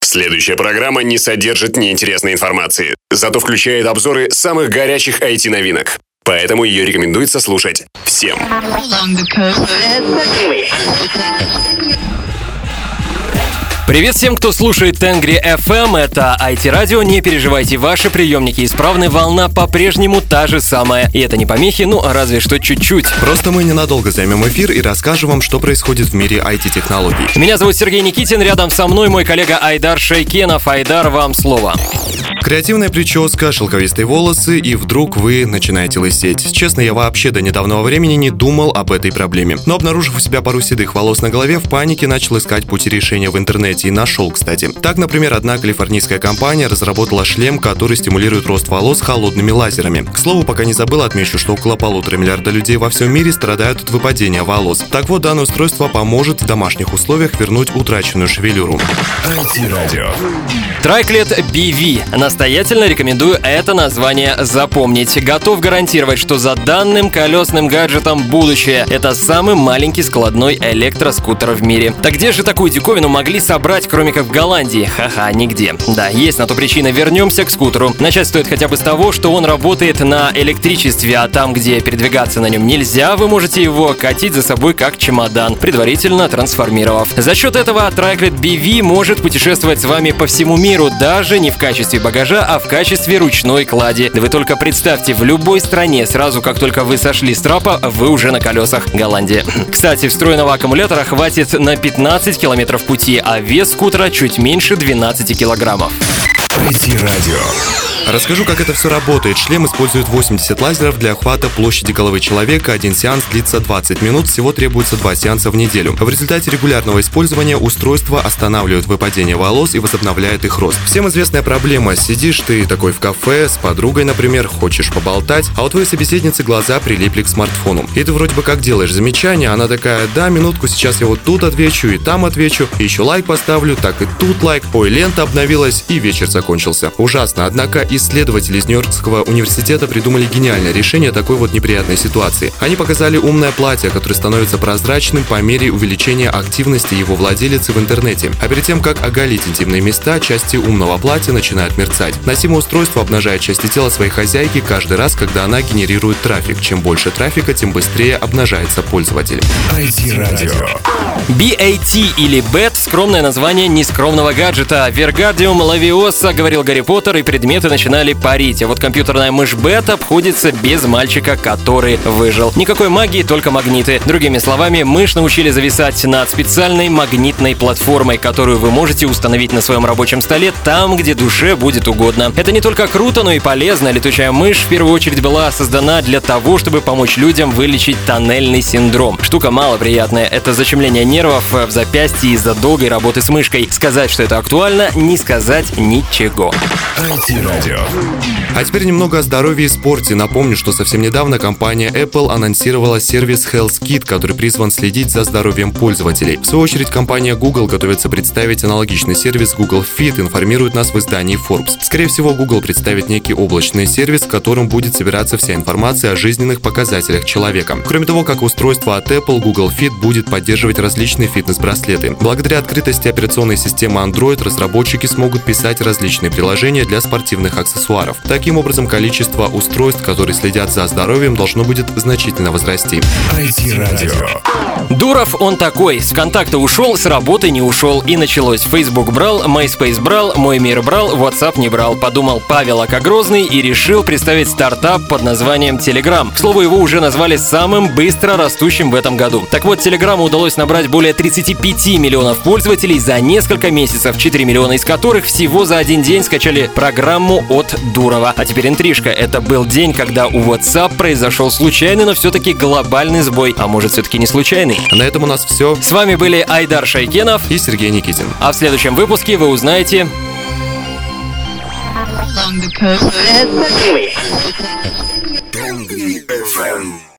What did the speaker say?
Следующая программа не содержит неинтересной информации, зато включает обзоры самых горячих IT-новинок. Поэтому ее рекомендуется слушать всем. Привет всем, кто слушает Тенгри FM, это IT-радио, не переживайте, ваши приемники исправны, волна по-прежнему та же самая. И это не помехи, разве что чуть-чуть. Просто мы ненадолго займем эфир и расскажем вам, что происходит в мире IT-технологий. Меня зовут Сергей Никитин, рядом со мной мой коллега Айдар Шейкенов. Айдар, вам слово. Креативная прическа, шелковистые волосы, и вдруг вы начинаете лысеть. Честно, я вообще до недавнего времени не думал об этой проблеме. Но обнаружив у себя пару седых волос на голове, в панике начал искать пути решения в интернете. И нашел, кстати. Так, например, одна калифорнийская компания разработала шлем, который стимулирует рост волос холодными лазерами. К слову, пока не забыл, отмечу, что около 1,5 миллиарда людей во всем мире страдают от выпадения волос. Так вот, данное устройство поможет в домашних условиях вернуть утраченную шевелюру. IT-радио. Triclet BV. Настоятельно рекомендую это название запомнить. Готов гарантировать, что за данным колесным гаджетом будущее. Это самый маленький складной электроскутер в мире. Так где же такую диковину могли собрать, кроме как в Голландии? Ха-ха, нигде. Да, есть на то причина. Вернемся к скутеру. Начать стоит хотя бы с того, что он работает на электричестве, а там, где передвигаться на нем нельзя, вы можете его катить за собой как чемодан, предварительно трансформировав. За счет этого Triclet BV может путешествовать с вами по всему миру, даже не в качестве багажа, а в качестве ручной клади. Вы только представьте, в любой стране, сразу как только вы сошли с трапа, вы уже на колесах. Голландия. Кстати, встроенного аккумулятора хватит на 15 километров пути, а вес скутера чуть меньше 12 килограммов. IT-радио. Расскажу, как это все работает. Шлем использует 80 лазеров для охвата площади головы человека. Один сеанс длится 20 минут, всего требуется 2 сеанса в неделю. В результате регулярного использования устройство останавливает выпадение волос и возобновляет их рост. Всем известная проблема. Сидишь ты такой в кафе, с подругой, например, хочешь поболтать, а у твоей собеседницы глаза прилипли к смартфону. И ты вроде бы как делаешь замечание, она такая: да, минутку, сейчас я вот тут отвечу и там отвечу, и еще лайк поставлю, так и тут лайк, ой, лента обновилась, и вечер закончился. Ужасно, однако исследователи из Нью-Йоркского университета придумали гениальное решение такой вот неприятной ситуации. Они показали умное платье, которое становится прозрачным по мере увеличения активности его владелицы в интернете. А перед тем, как оголить интимные места, части умного платья начинают мерцать. Носимое устройство обнажает части тела своей хозяйки каждый раз, когда она генерирует трафик. Чем больше трафика, тем быстрее обнажается пользователь. IT-радио. BAT или BAT – скромное название нескромного гаджета. Вергардиум Лавиоса, говорил Гарри Поттер, и предметы начинали парить. А вот компьютерная мышь BAT обходится без мальчика, который выжил. Никакой магии, только магниты. Другими словами, мышь научили зависать над специальной магнитной платформой, которую вы можете установить на своем рабочем столе там, где душе будет угодно. Это не только круто, но и полезно. Летучая мышь в первую очередь была создана для того, чтобы помочь людям вылечить тоннельный синдром. Штука малоприятная. Это защемление нервов в запястье из-за долгой работы с мышкой. Сказать, что это актуально, не сказать ничего. IT-радио. А теперь немного о здоровье и спорте. Напомню, что совсем недавно компания Apple анонсировала сервис Health Kit, который призван следить за здоровьем пользователей. В свою очередь, компания Google готовится представить аналогичный сервис Google Fit, информирует нас в издании Forbes. Скорее всего, Google представит некий облачный сервис, в котором будет собираться вся информация о жизненных показателях человека. Кроме того, как устройство от Apple, Google Fit будет поддерживать различные фитнес-браслеты. Благодаря открытости операционной системы Android разработчики смогут писать различные приложения для спортивных аксессуаров. Таким образом, количество устройств, которые следят за здоровьем, должно будет значительно возрасти. IT-радио. Дуров он такой. С ВКонтакта ушел, с работы не ушел. И началось. Facebook брал, MySpace брал, Мой мир брал, WhatsApp не брал. Подумал Павел Акогрозный и решил представить стартап под названием Telegram. К слову, его уже назвали самым быстро растущим в этом году. Так вот, Телеграму удалось набрать более 35 миллионов пользователей за несколько месяцев, 4 миллиона из которых всего за один день скачали программу от Дурова. А теперь интрижка. Это был день, когда у WhatsApp произошел случайный, но все-таки глобальный сбой. А может, все-таки не случайный? На этом у нас все. С вами были Айдар Шейкенов И Сергей Никитин. А в следующем выпуске вы узнаете... Тенгри FM.